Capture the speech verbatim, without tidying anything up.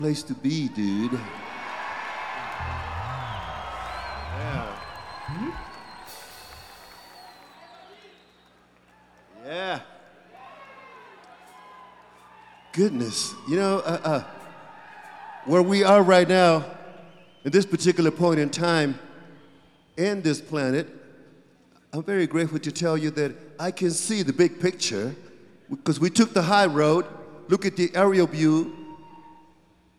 Place to be, dude. Yeah. Yeah. Goodness, you know, uh, uh, where we are right now, at this particular point in time, in this planet, I'm very grateful to tell you that I can see the big picture because we took the high road, look at the aerial view,